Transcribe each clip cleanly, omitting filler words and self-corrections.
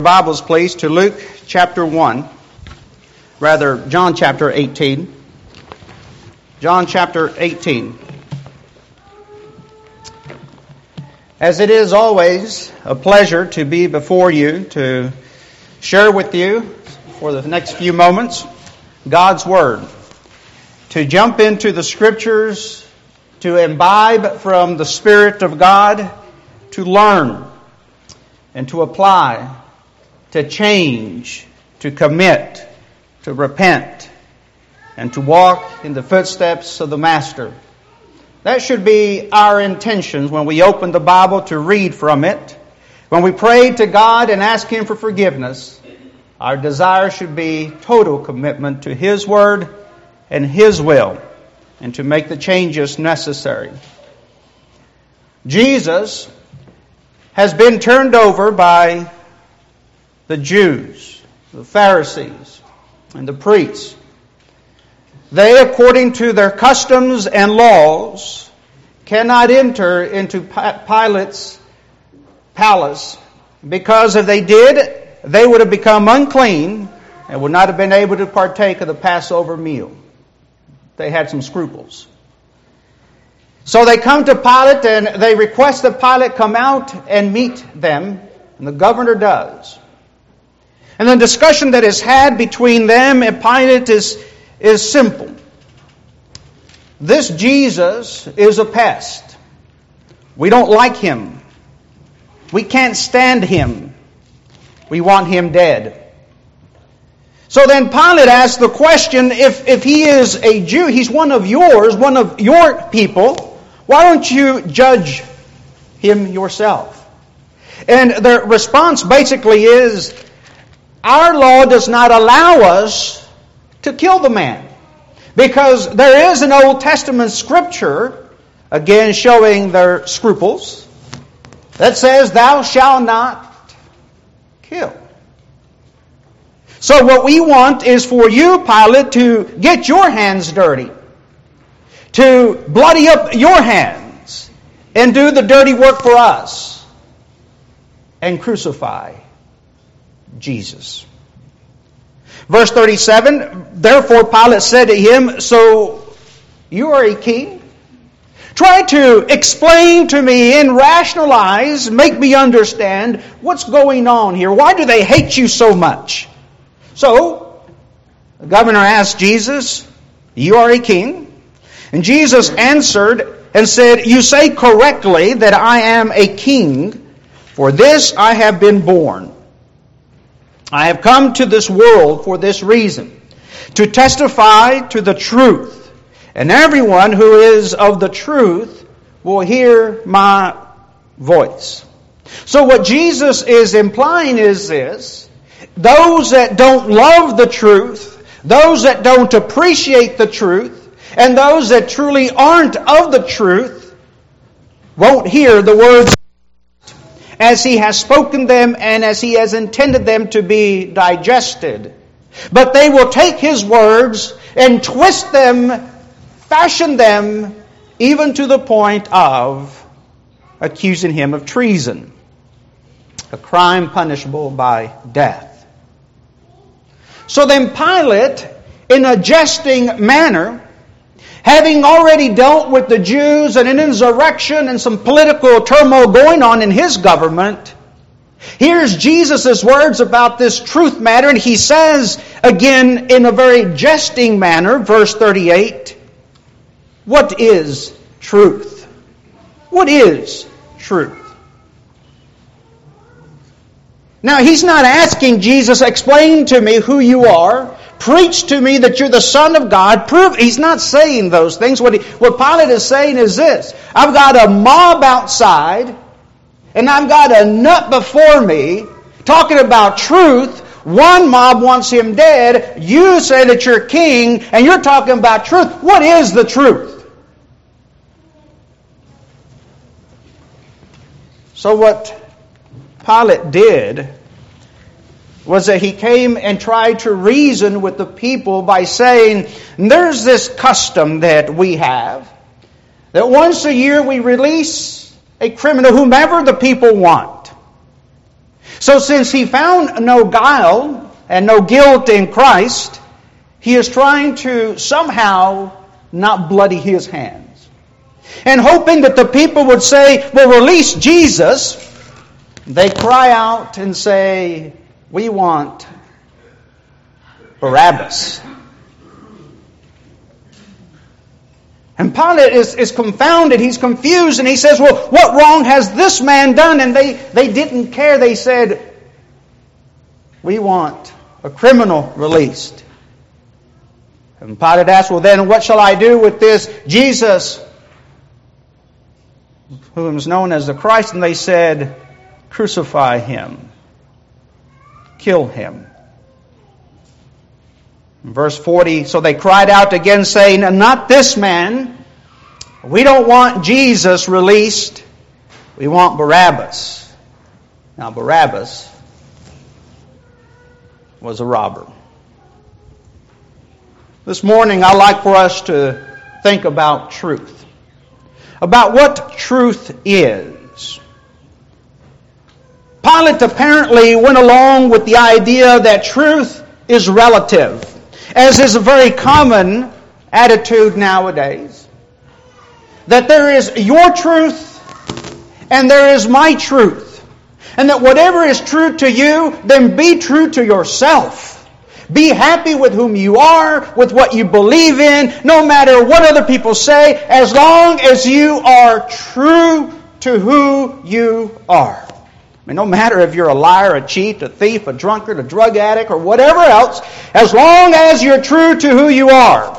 Bibles, please, to Luke chapter 1. John chapter 18. John chapter 18. As it is always a pleasure to be before you, to share with you for the next few moments God's Word. To jump into the Scriptures, to imbibe from the Spirit of God, to learn and to apply, to change, to commit, to repent, and to walk in the footsteps of the Master. That should be our intentions when we open the Bible to read from it. When we pray to God and ask Him for forgiveness, our desire should be total commitment to His Word and His will, and to make the changes necessary. Jesus has been turned over by the Jews, the Pharisees, and the priests. They, according to their customs and laws, cannot enter into Pilate's palace, because if they did, they would have become unclean and would not have been able to partake of the Passover meal. They had some scruples. So they come to Pilate and they request that Pilate come out and meet them, and the governor does. And the discussion that is had between them and Pilate is simple. This Jesus is a pest. We don't like Him. We can't stand Him. We want Him dead. So then Pilate asks the question, if He is a Jew, He's one of yours, one of your people, why don't you judge Him yourself? And the response basically is, our law does not allow us to kill the man. Because there is an Old Testament scripture, again showing their scruples, that says, thou shalt not kill. So what we want is for you, Pilate, to get your hands dirty, to bloody up your hands, and do the dirty work for us, and crucify Jesus. Verse 37, therefore Pilate said to him, so you are a king? Try to explain to me and rationalize, make me understand what's going on here. Why do they hate you so much? So, the governor asked Jesus, you are a king? And Jesus answered and said, you say correctly that I am a king, for this I have been born. I have come to this world for this reason, to testify to the truth. And everyone who is of the truth will hear my voice. So what Jesus is implying is this: those that don't love the truth, those that don't appreciate the truth, and those that truly aren't of the truth won't hear the words as He has spoken them and as He has intended them to be digested. But they will take His words and twist them, fashion them, even to the point of accusing Him of treason, a crime punishable by death. So then Pilate, in a jesting manner, having already dealt with the Jews and an insurrection and some political turmoil going on in his government, hears Jesus' words about this truth matter, and he says, again in a very jesting manner, verse 38, what is truth? What is truth? Now, he's not asking Jesus, explain to me who you are. Preach to me that you're the Son of God. Prove. He's not saying those things. What Pilate is saying is this: I've got a mob outside, and I've got a nut before me, talking about truth. One mob wants Him dead. You say that you're king, and you're talking about truth. What is the truth? So what Pilate did was that he came and tried to reason with the people by saying, there's this custom that we have, that once a year we release a criminal, whomever the people want. So since he found no guile and no guilt in Christ, he is trying to somehow not bloody his hands. And hoping that the people would say, well, release Jesus, they cry out and say, we want Barabbas. And Pilate is confounded, he's confused, and he says, well, what wrong has this man done? And they didn't care. They said, we want a criminal released. And Pilate asked, well then, what shall I do with this Jesus, whom is known as the Christ? And they said, crucify him. Kill him. In verse 40, so they cried out again, saying, not this man. We don't want Jesus released. We want Barabbas. Now, Barabbas was a robber. This morning, I'd like for us to think about truth. About what truth is. Pilate apparently went along with the idea that truth is relative, as is a very common attitude nowadays. That there is your truth and there is my truth. And that whatever is true to you, then be true to yourself. Be happy with whom you are, with what you believe in, no matter what other people say, as long as you are true to who you are. I mean, no matter if you're a liar, a cheat, a thief, a drunkard, a drug addict, or whatever else, as long as you're true to who you are.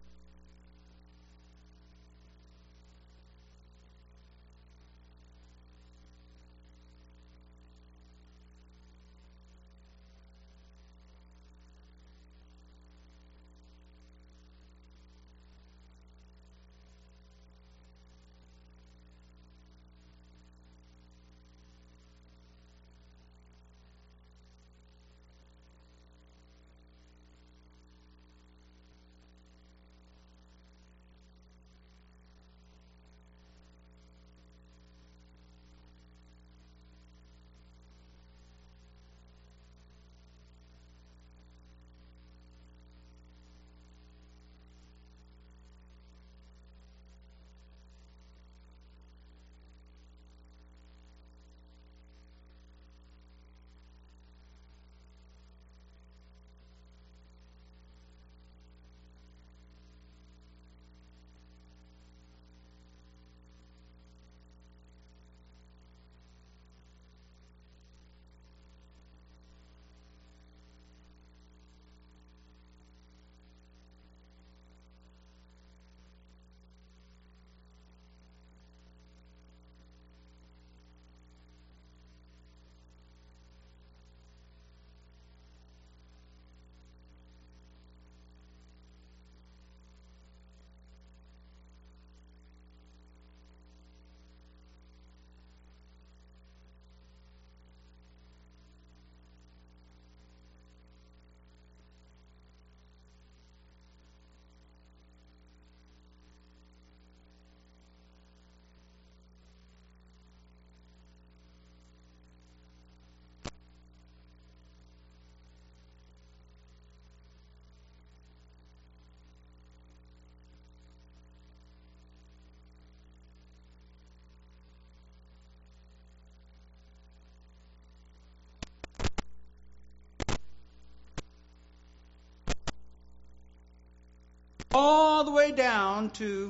All the way down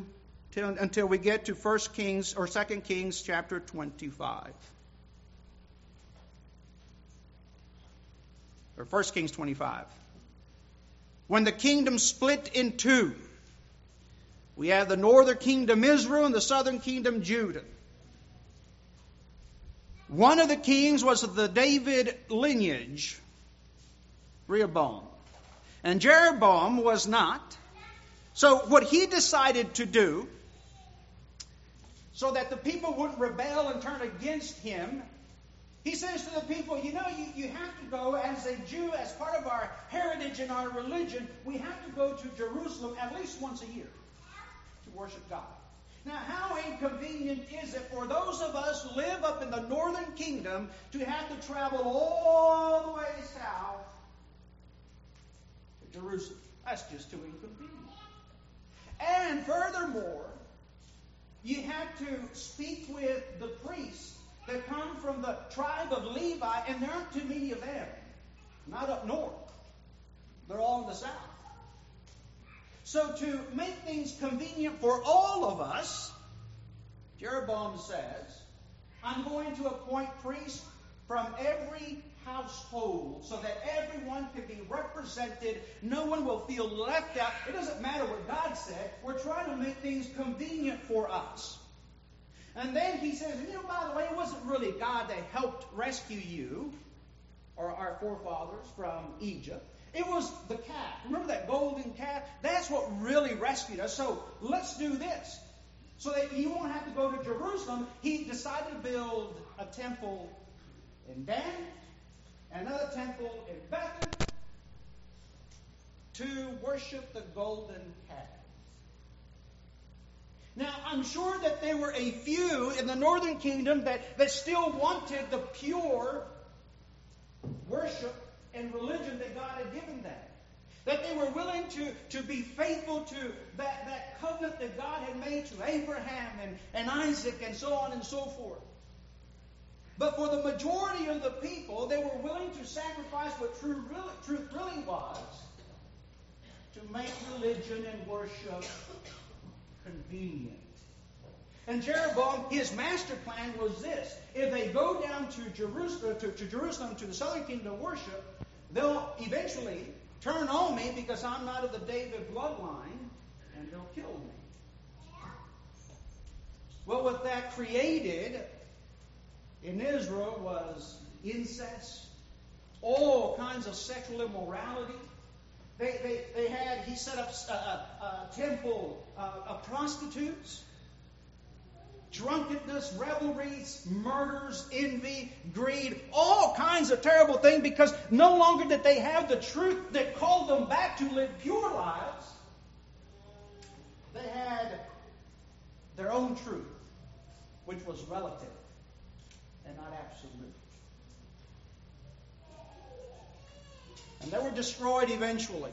until we get to 1 Kings or 2 Kings chapter 25. Or 1 Kings 25. When the kingdom split in two, we have the northern kingdom Israel and the southern kingdom Judah. One of the kings was of the David lineage, Rehoboam. And Jeroboam was not. So what he decided to do, so that the people wouldn't rebel and turn against him, he says to the people, you have to go as a Jew, as part of our heritage and our religion, we have to go to Jerusalem at least once a year to worship God. Now, how inconvenient is it for those of us who live up in the northern kingdom to have to travel all the way south to Jerusalem? That's just too inconvenient. And furthermore, you have to speak with the priests that come from the tribe of Levi, and there aren't too many of them. Not up north. They're all in the south. So to make things convenient for all of us, Jeroboam says, I'm going to appoint priests from every household so that everyone can be represented. No one will feel left out. It doesn't matter what God said. We're trying to make things convenient for us. And then he says, by the way, it wasn't really God that helped rescue you or our forefathers from Egypt. It was the calf. Remember that golden calf? That's what really rescued us. So let's do this. So that you won't have to go to Jerusalem. He decided to build a temple in Dan, another temple in Bethel, to worship the golden calf. Now, I'm sure that there were a few in the northern kingdom that still wanted the pure worship and religion that God had given them. That they were willing to be faithful to that covenant that God had made to Abraham and Isaac and so on and so forth. But for the majority of the people, they were willing to sacrifice what truth really was to make religion and worship convenient. And Jeroboam, his master plan was this. If they go down to Jerusalem, to the southern kingdom to worship, they'll eventually turn on me because I'm not of the David bloodline, and they'll kill me. Well, what that created in Israel was incest, all kinds of sexual immorality. He set up a temple of prostitutes, drunkenness, revelries, murders, envy, greed, all kinds of terrible things, because no longer did they have the truth that called them back to live pure lives. They had their own truth, which was relative and not absolute. And they were destroyed eventually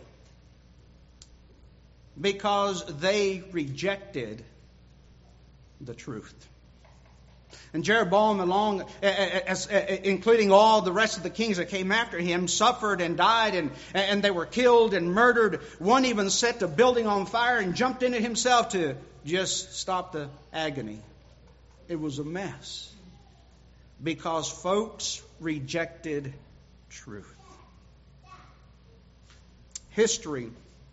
because they rejected the truth. And Jeroboam, including all the rest of the kings that came after him, suffered and died, and they were killed and murdered. One even set the building on fire and jumped in it himself to just stop the agony. It was a mess because folks rejected truth. History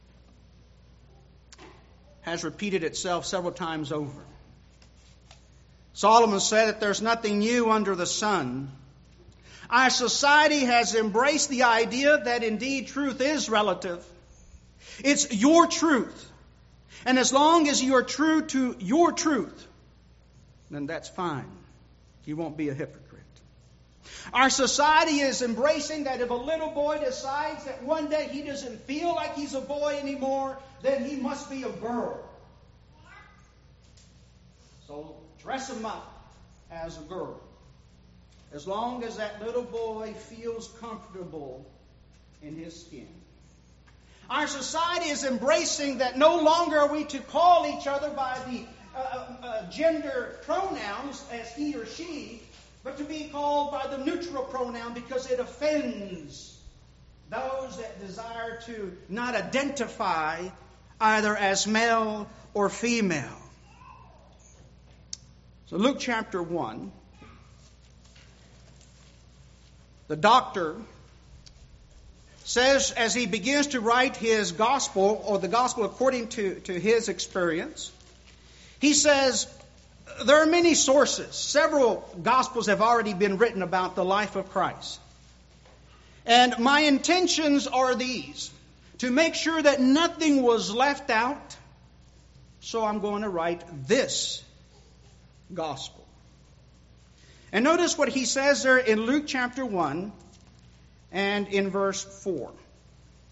has repeated itself several times over. Solomon said that there's nothing new under the sun. Our society has embraced the idea that indeed truth is relative. It's your truth. And as long as you are true to your truth, then that's fine. You won't be a hypocrite. Our society is embracing that if a little boy decides that one day he doesn't feel like he's a boy anymore, then he must be a girl. So dress him up as a girl. As long as that little boy feels comfortable in his skin. Our society is embracing that no longer are we to call each other by the gender pronouns as he or she, but to be called by the neutral pronoun because it offends those that desire to not identify either as male or female. So Luke chapter 1, the doctor says as he begins to write his gospel, or the gospel according to his experience, he says, there are many sources. Several gospels have already been written about the life of Christ. And my intentions are these, to make sure that nothing was left out. So I'm going to write this gospel. And notice what he says there in Luke chapter 1 and in verse 4.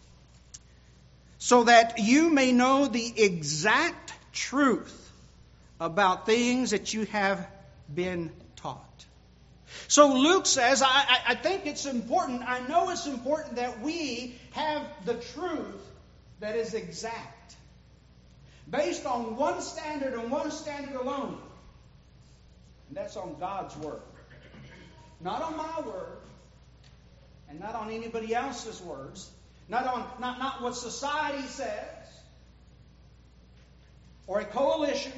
So that you may know the exact truth about things that you have been taught. So Luke says, I think it's important, I know it's important that we have the truth that is exact, based on one standard and one standard alone. And that's on God's Word. Not on my word, and not on anybody else's words, not what society says, or a coalition,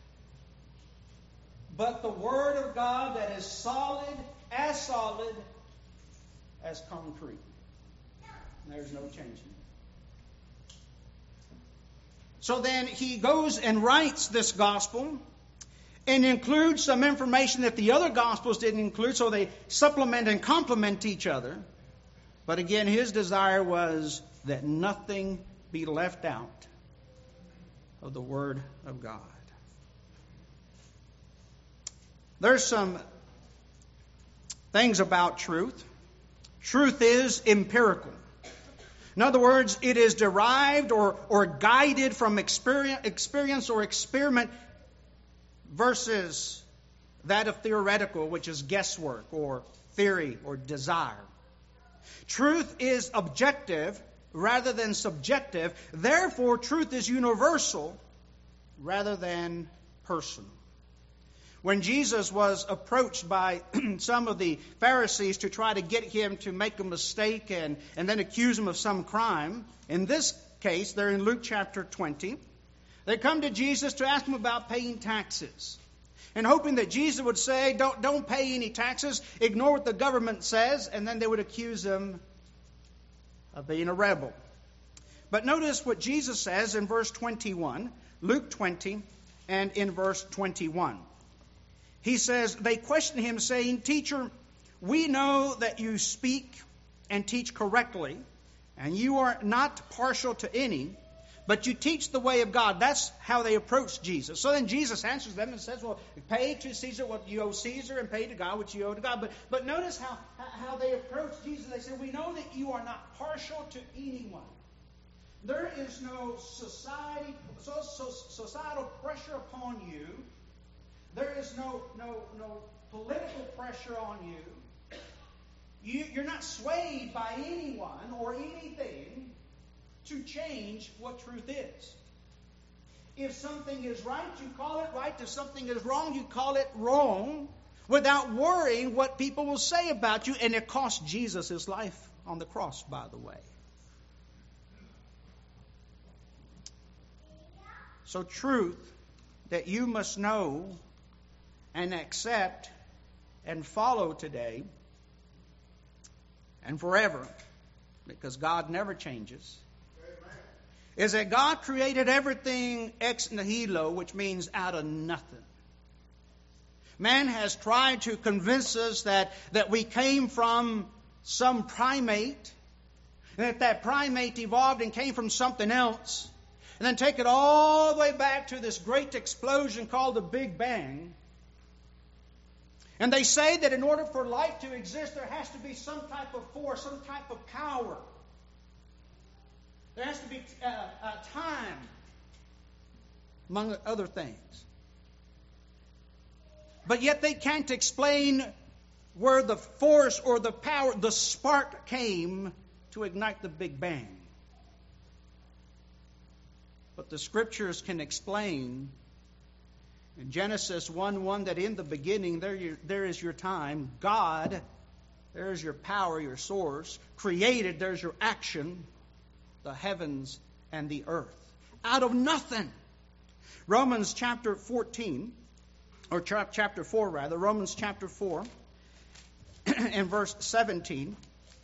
but the Word of God that is solid as concrete. There's no changing it. So then he goes and writes this gospel and includes some information that the other gospels didn't include, so they supplement and complement each other. But again, his desire was that nothing be left out of the Word of God. There's some things about truth. Truth is empirical. In other words, it is derived or guided from experience or experiment versus that of theoretical, which is guesswork or theory or desire. Truth is objective rather than subjective. Therefore, truth is universal rather than personal. When Jesus was approached by some of the Pharisees to try to get him to make a mistake and then accuse him of some crime, in this case, they're in Luke chapter 20, they come to Jesus to ask him about paying taxes, and hoping that Jesus would say, don't pay any taxes, ignore what the government says, and then they would accuse him of being a rebel. But notice what Jesus says in verse 21, Luke 20, and in verse 21. He says, they question him, saying, Teacher, we know that you speak and teach correctly, and you are not partial to any, but you teach the way of God. That's how they approach Jesus. So then Jesus answers them and says, well, pay to Caesar what you owe Caesar, and pay to God what you owe to God. But notice how they approach Jesus. They say, we know that you are not partial to anyone. There is no societal pressure upon you. There is no political pressure on you. You're not swayed by anyone or anything to change what truth is. If something is right, you call it right. If something is wrong, you call it wrong, without worrying what people will say about you. And it cost Jesus his life on the cross, by the way. So truth that you must know and accept and follow today and forever, because God never changes, is that God created everything ex nihilo, which means out of nothing. Man has tried to convince us that we came from some primate, and that primate evolved and came from something else, and then take it all the way back to this great explosion called the Big Bang. And they say that in order for life to exist, there has to be some type of force, some type of power. There has to be time, among other things. But yet they can't explain where the force or the power, the spark came to ignite the Big Bang. But the Scriptures can explain in Genesis 1:1 that in the beginning there is your time. God, there is your power, your source. Created, there's your action. The heavens and the earth. Out of nothing. Romans chapter 14, or chapter 4 rather, Romans chapter 4 and verse 17.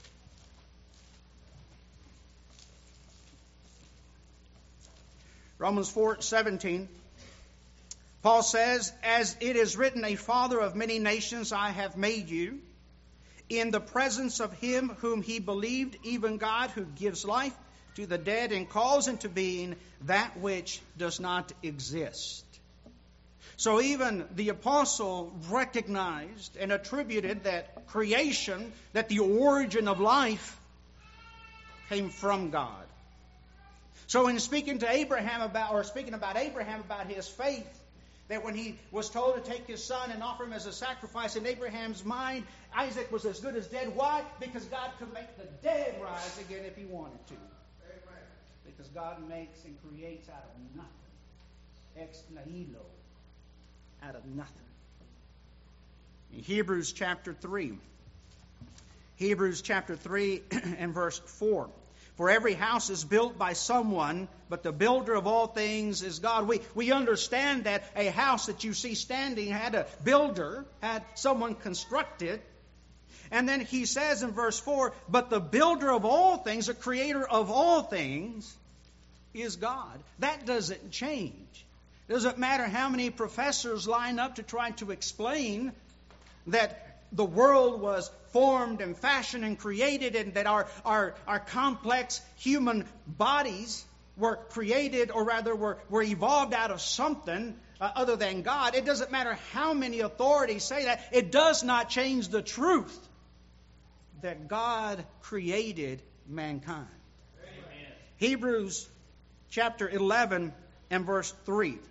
Romans 4:17. Paul says, as it is written, a father of many nations I have made you, in the presence of him whom he believed, even God who gives life to the dead and calls into being that which does not exist. So even the apostle recognized and attributed that creation, that the origin of life came from God. So in speaking about Abraham about his faith, That when he was told to take his son and offer him as a sacrifice in Abraham's mind, Isaac was as good as dead. Why? Because God could make the dead rise again if he wanted to. Amen. Because God makes and creates out of nothing. Ex nihilo. Out of nothing. In Hebrews chapter 3. Hebrews chapter 3 and verse 4. For every house is built by someone, but the builder of all things is God. We understand that a house that you see standing had a builder, had someone construct it. And then he says in verse 4, but the builder of all things, the creator of all things, is God. That doesn't change. It doesn't matter how many professors line up to try to explain that the world was formed and fashioned and created, and that our complex human bodies were created, or rather were evolved out of something other than God. It doesn't matter how many authorities say that. It does not change the truth that God created mankind. Amen. Hebrews chapter 11 and verse 3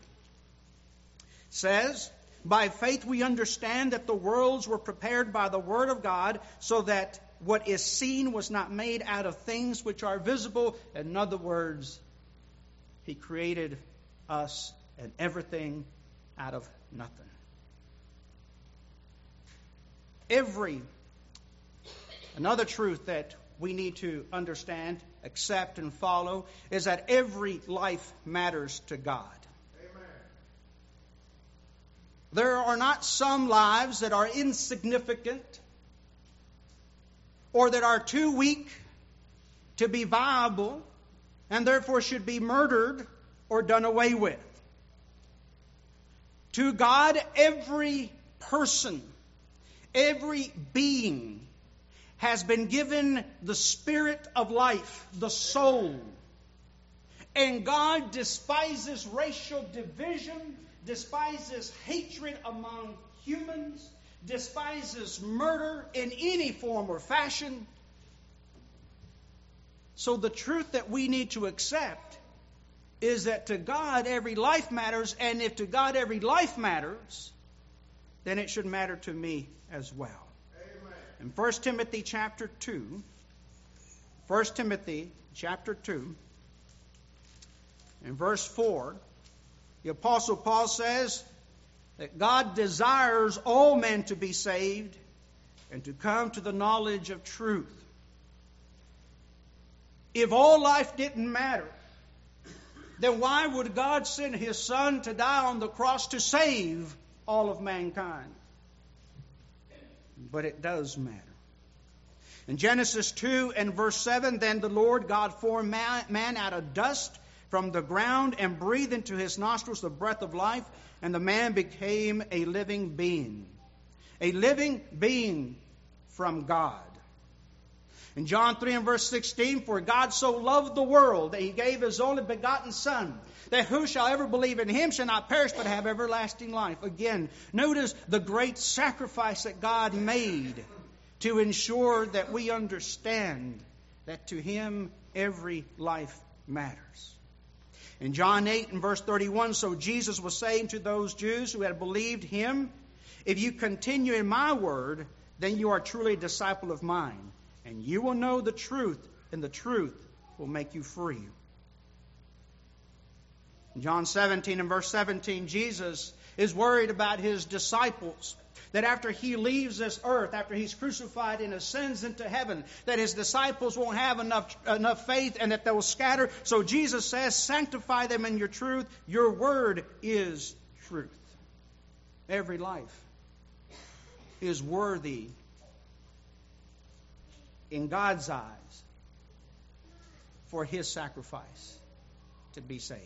says, by faith we understand that the worlds were prepared by the word of God, so that what is seen was not made out of things which are visible. In other words, He created us and everything out of nothing. Another truth that we need to understand, accept, and follow is that every life matters to God. There are not some lives that are insignificant or that are too weak to be viable and therefore should be murdered or done away with. To God, every person, every being has been given the spirit of life, the soul. And God despises racial division, despises hatred among humans, despises murder in any form or fashion. So the truth that we need to accept is that to God every life matters, and if to God every life matters, then it should matter to me as well. Amen. In 1 Timothy chapter 2, 1 Timothy chapter 2, in verse 4, the Apostle Paul says that God desires all men to be saved and to come to the knowledge of truth. If all life didn't matter, then why would God send His Son to die on the cross to save all of mankind? But it does matter. In Genesis 2 and verse 7, then the Lord God formed man out of dust from the ground and breathed into his nostrils the breath of life, and the man became a living being. A living being from God. In John 3 and verse 16, for God so loved the world that He gave His only begotten Son, that who shall ever believe in Him shall not perish but have everlasting life. Again, notice the great sacrifice that God made to ensure that we understand that to Him every life matters. In John 8 and verse 31, so Jesus was saying to those Jews who had believed Him, if you continue in my word, then you are truly a disciple of mine, and you will know the truth, and the truth will make you free. In John 17 and verse 17, Jesus is worried about His disciples, that after He leaves this earth, after He's crucified and ascends into heaven, that His disciples won't have enough faith and that they will scatter. So Jesus says, sanctify them in your truth. Your word is truth. Every life is worthy in God's eyes for His sacrifice to be saved.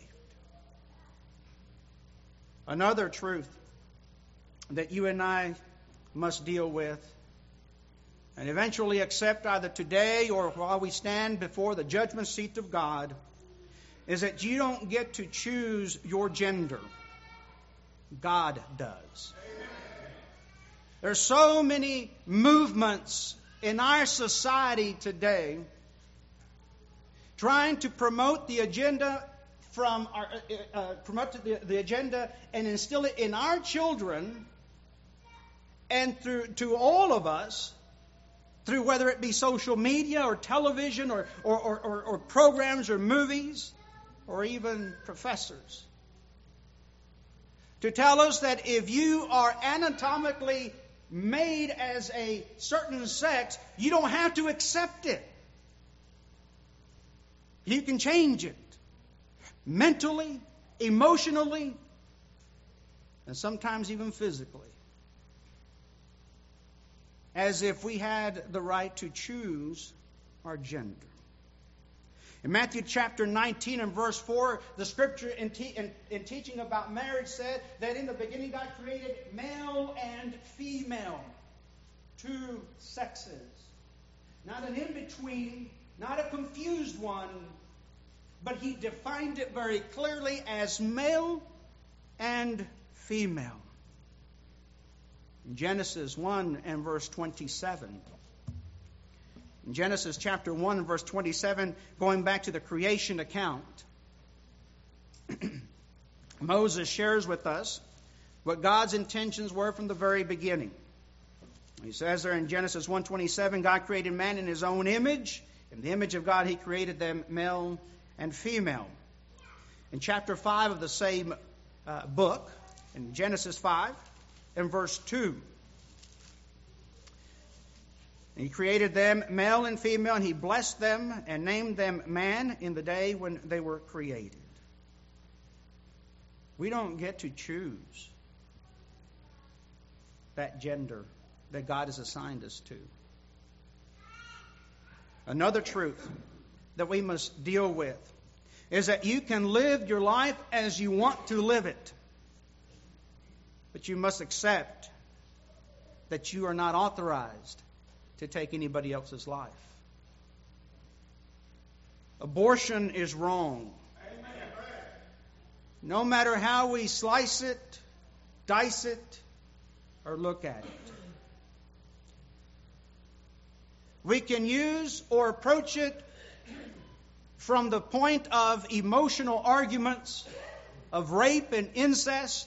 Another truth that you and I must deal with and eventually accept either today or while we stand before the judgment seat of God is that you don't get to choose your gender. God does. There are so many movements in our society today trying to promote the agenda from our, promote the agenda and instill it in our children and to all of us through whether it be social media or television or programs or movies or even professors. To tell us that if you are anatomically made as a certain sex, you don't have to accept it. You can change it. Mentally, emotionally, and sometimes even physically. As if we had the right to choose our gender. In Matthew chapter 19 and verse 4, the scripture in teaching about marriage said that in the beginning God created male and female, two sexes. Not an in-between, not a confused one, but he defined it very clearly as male and female. In Genesis 1 and verse 27. In Genesis chapter 1 and verse 27, going back to the creation account, Moses shares with us what God's intentions were from the very beginning. He says there in Genesis 1:27, God created man in his own image. In the image of God, he created them male and female. In chapter 5 of the same book, in Genesis 5 and verse 2, he created them male and female, and he blessed them and named them man in the day when they were created. We don't get to choose that gender that God has assigned us to. Another truth that we must deal with is that you can live your life as you want to live it. But you must accept that you are not authorized to take anybody else's life. Abortion is wrong. No matter how we slice it, dice it, or look at it. We can use or approach it from the point of emotional arguments, of rape and incest.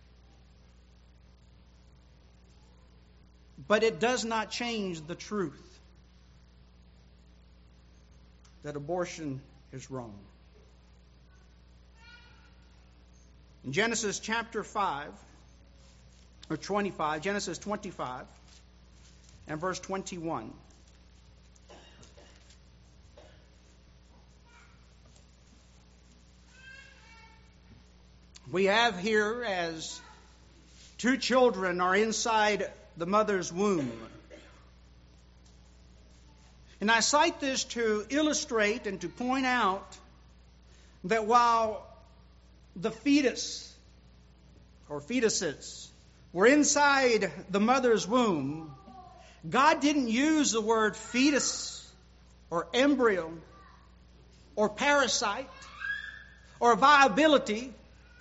But it does not change the truth that abortion is wrong. In Genesis chapter 5, or 25, Genesis 25 and verse 21. We have here as two children are inside the mother's womb. And I cite this to illustrate and to point out that while the fetus or fetuses were inside the mother's womb, God didn't use the word fetus or embryo or parasite or viability.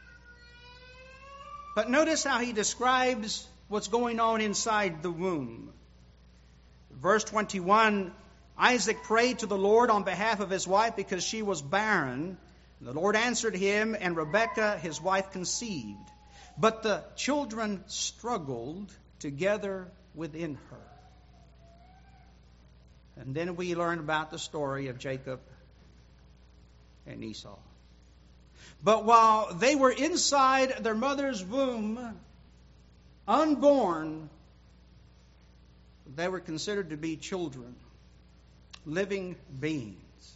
But notice how he describes what's going on inside the womb. Verse 21, Isaac prayed to the Lord on behalf of his wife because she was barren. The Lord answered him, and Rebekah, his wife, conceived. But the children struggled together within her. And then we learn about the story of Jacob and Esau. But while they were inside their mother's womb, unborn, they were considered to be children, living beings.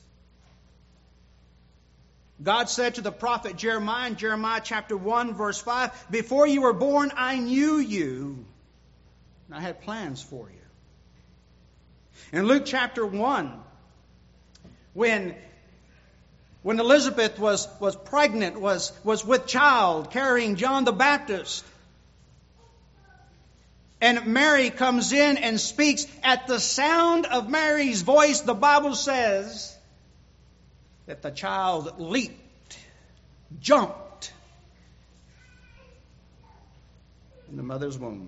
God said to the prophet Jeremiah in Jeremiah chapter 1 verse 5, before you were born I knew you, and I had plans for you. In Luke chapter 1, when Elizabeth was pregnant, was with child, carrying John the Baptist, and Mary comes in and speaks. At the sound of Mary's voice, the Bible says that the child leaped, jumped in the mother's womb.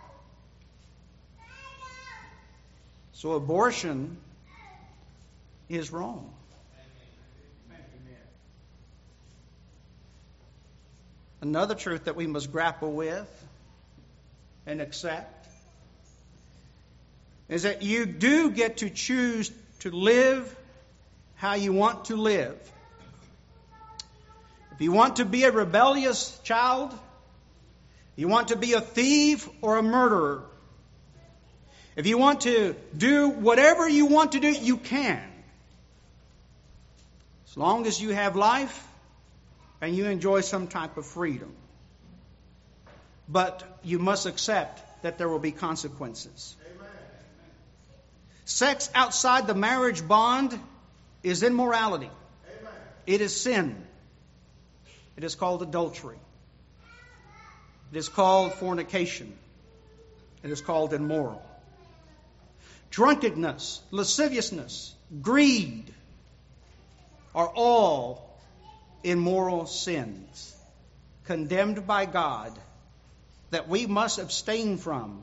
So abortion is wrong. Another truth that we must grapple with and accept is that you do get to choose to live how you want to live. If you want to be a rebellious child, you want to be a thief or a murderer, if you want to do whatever you want to do, you can. As long as you have life and you enjoy some type of freedom. But you must accept that there will be consequences. Amen. Sex outside the marriage bond is immorality. Amen. It is sin. It is called adultery. It is called fornication. It is called immoral. Drunkenness, lasciviousness, greed are all immoral sins, condemned by God, that we must abstain from.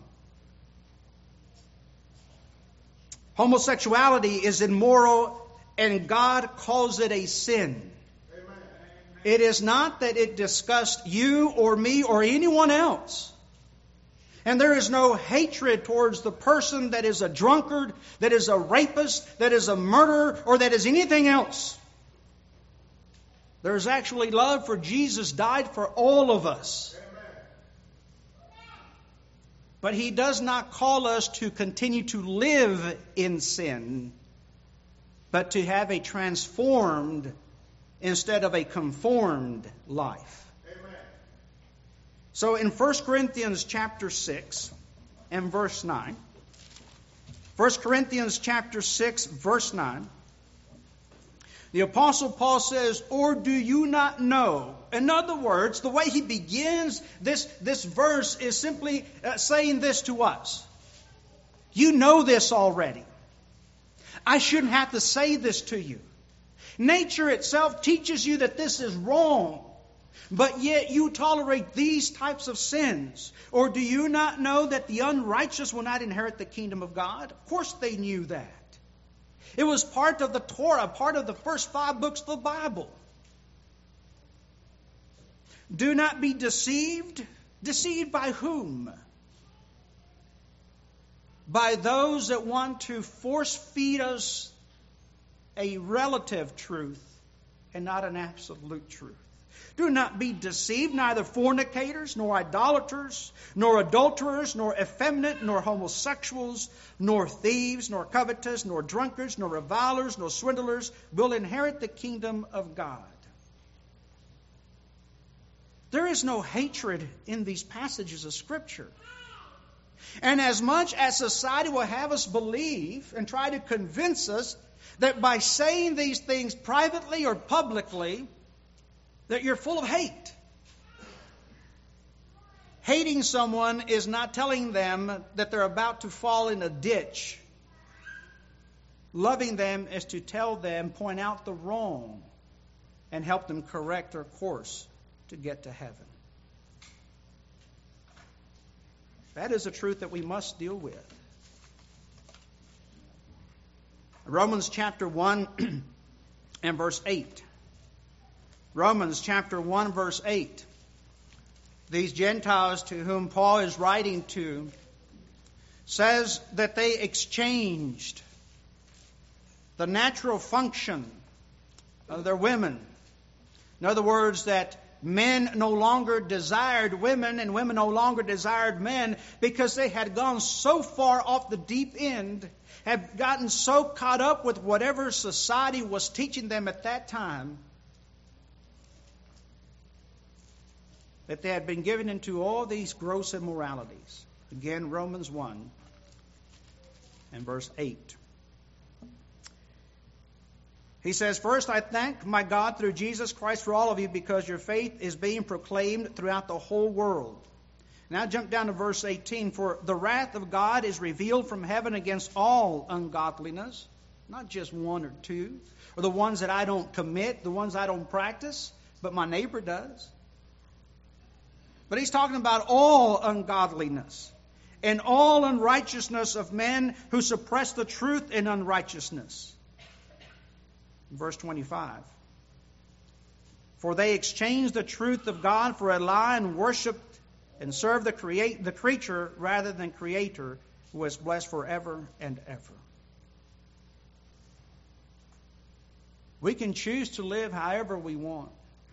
Homosexuality is immoral, and God calls it a sin. Amen. It is not that it disgusts you or me or anyone else. And there is no hatred towards the person that is a drunkard, that is a rapist, that is a murderer, or that is anything else. There is actually love, for Jesus died for all of us. But He does not call us to continue to live in sin, but to have a transformed instead of a conformed life. So in 1 Corinthians chapter 6 and verse 9, 1 Corinthians chapter 6 verse 9, the Apostle Paul says, "Or do you not know?" In other words, the way he begins this verse is simply saying this to us. You know this already. I shouldn't have to say this to you. Nature itself teaches you that this is wrong. But yet you tolerate these types of sins. Or do you not know that the unrighteous will not inherit the kingdom of God? Of course they knew that. It was part of the Torah, part of the first 5 books of the Bible. Do not be deceived. Deceived by whom? By those that want to force feed us a relative truth and not an absolute truth. Do not be deceived, neither fornicators, nor idolaters, nor adulterers, nor effeminate, nor homosexuals, nor thieves, nor covetous, nor drunkards, nor revilers, nor swindlers will inherit the kingdom of God. There is no hatred in these passages of Scripture. And as much as society will have us believe and try to convince us that by saying these things privately or publicly, that you're full of hate. Hating someone is not telling them that they're about to fall in a ditch. Loving them is to tell them, point out the wrong, and help them correct their course to get to heaven. That is a truth that we must deal with. Romans chapter 1 and verse 8. Romans chapter 1 verse 8. These Gentiles to whom Paul is writing to says that they exchanged the natural function of their women. In other words, that men no longer desired women and women no longer desired men because they had gone so far off the deep end, had gotten so caught up with whatever society was teaching them at that time, that they had been given into all these gross immoralities. Again, Romans 1 and verse 8. He says, "First I thank my God through Jesus Christ for all of you, because your faith is being proclaimed throughout the whole world." Now jump down to verse 18. "For the wrath of God is revealed from heaven against all ungodliness," not just one or two, or the ones that I don't commit, the ones I don't practice, but my neighbor does. But he's talking about all ungodliness and all unrighteousness of men who suppress the truth in unrighteousness. Verse 25. For they exchanged the truth of God for a lie and worshipped and served the creature rather than Creator, who is blessed forever and ever. We can choose to live however we want,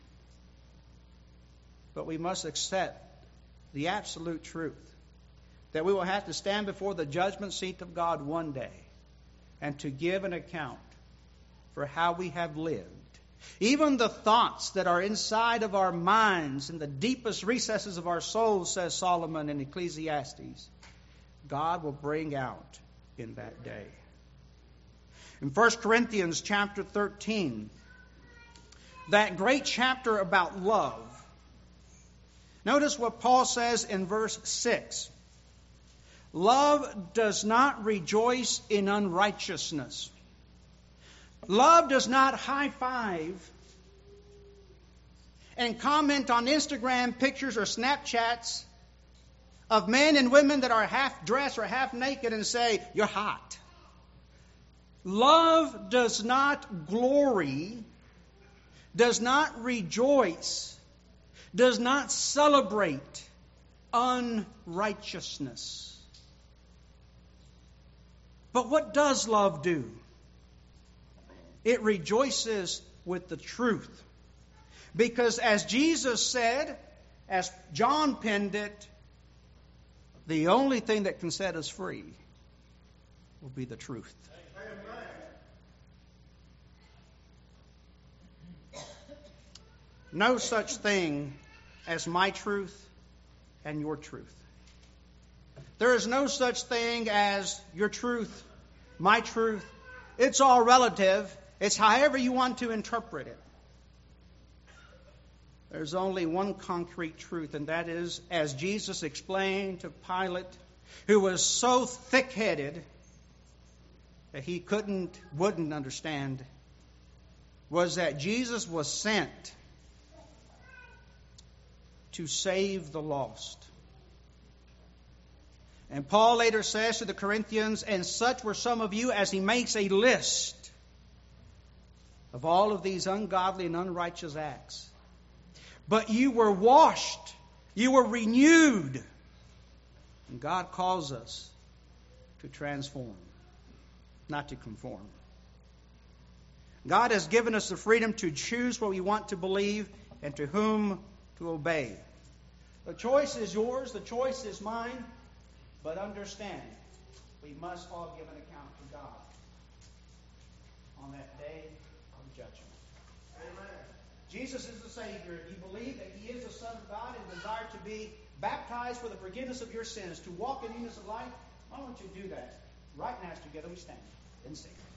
but we must accept the absolute truth that we will have to stand before the judgment seat of God one day and to give an account for how we have lived. Even the thoughts that are inside of our minds, in the deepest recesses of our souls, says Solomon in Ecclesiastes, God will bring out in that day. In 1 Corinthians chapter 13, that great chapter about love, notice what Paul says in verse 6. Love does not rejoice in unrighteousness. Love does not high-five and comment on Instagram pictures or Snapchats of men and women that are half dressed or half naked and say, "You're hot." Love does not glory, does not rejoice, does not celebrate unrighteousness. But what does love do? It rejoices with the truth. Because as Jesus said, as John penned it, the only thing that can set us free will be the truth. No such thing as my truth and your truth. There is no such thing as your truth, my truth. It's all relative. It's however you want to interpret it. There's only one concrete truth, and that is, as Jesus explained to Pilate, who was so thick-headed that he wouldn't understand, was that Jesus was sent to save the lost. And Paul later says to the Corinthians, "And such were some of you," as he makes a list of all of these ungodly and unrighteous acts. "But you were washed, you were renewed." And God calls us to transform, not to conform. God has given us the freedom to choose what we want to believe and to whom to obey. The choice is yours, the choice is mine, but understand, we must all give an account to God on that day of judgment. Amen. Jesus is the Savior. If you believe that He is the Son of God and desire to be baptized for the forgiveness of your sins, to walk in newness of life, why don't you do that? Right now, together we stand and sing.